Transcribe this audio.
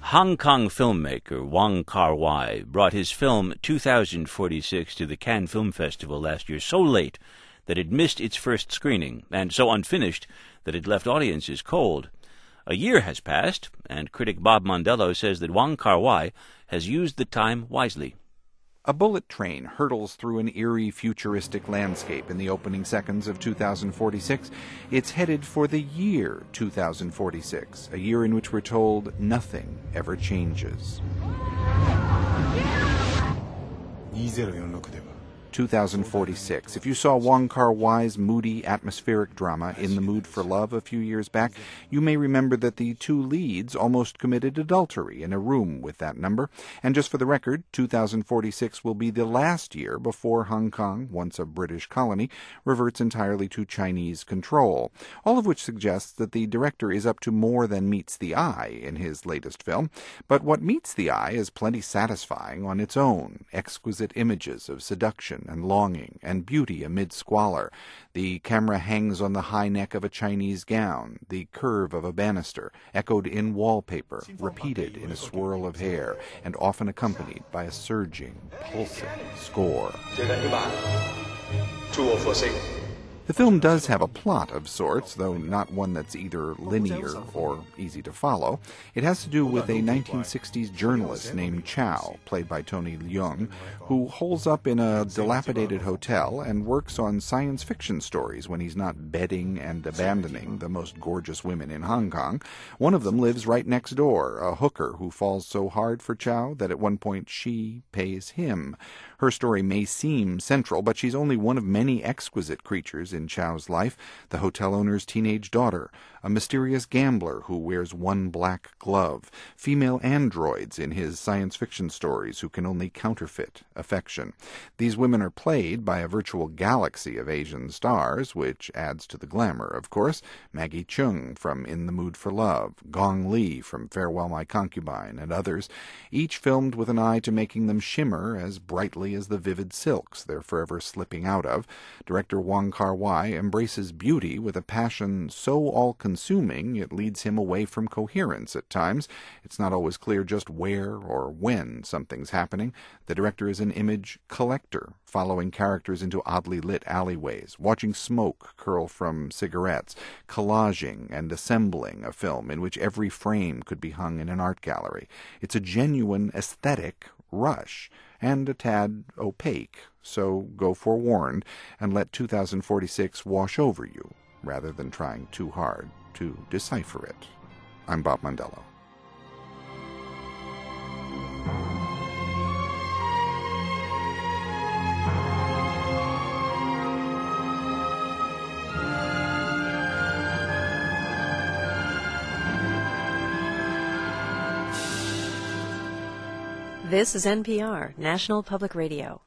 Hong Kong filmmaker Wong Kar-wai brought his film 2046 to the Cannes Film Festival last year so late that it missed its first screening, and so unfinished that it left audiences cold. A year has passed, and critic Bob Mondello says that Wong Kar-wai has used the time wisely. A bullet train hurtles through an eerie, futuristic landscape in the opening seconds of 2046. It's headed for the year 2046, a year in which we're told nothing ever changes. 2046. If you saw Wong Kar-wai's moody, atmospheric drama In the Mood for Love a few years back, you may remember that the two leads almost committed adultery in a room with that number. And just for the record, 2046 will be the last year before Hong Kong, once a British colony, reverts entirely to Chinese control. All of which suggests that the director is up to more than meets the eye in his latest film. But what meets the eye is plenty satisfying on its own. Exquisite images of seduction and longing and beauty amid squalor. The camera hangs on the high neck of a Chinese gown, the curve of a banister, echoed in wallpaper, repeated in a swirl of hair, and often accompanied by a surging, pulsing score. The film does have a plot of sorts, though not one that's either linear or easy to follow. It has to do with a 1960s journalist named Chow, played by Tony Leung, who holes up in a dilapidated hotel and works on science fiction stories when he's not bedding and abandoning the most gorgeous women in Hong Kong. One of them lives right next door, a hooker who falls so hard for Chow that at one point she pays him. Her story may seem central, but she's only one of many exquisite creatures in Chow's life: the hotel owner's teenage daughter, a mysterious gambler who wears one black glove, female androids in his science fiction stories who can only counterfeit affection. These women are played by a virtual galaxy of Asian stars, which adds to the glamour, of course. Maggie Cheung from In the Mood for Love, Gong Li from Farewell My Concubine, and others, each filmed with an eye to making them shimmer as brightly as the vivid silks they're forever slipping out of. Director Wong Kar-wai embraces beauty with a passion so all-consuming it leads him away from coherence at times. It's not always clear just where or when something's happening. The director is an image collector, following characters into oddly lit alleyways, watching smoke curl from cigarettes, collaging and assembling a film in which every frame could be hung in an art gallery. It's a genuine aesthetic rush, and a tad opaque, so go forewarned and let 2046 wash over you, rather than trying too hard to decipher it. I'm Bob Mondello. This is NPR, National Public Radio.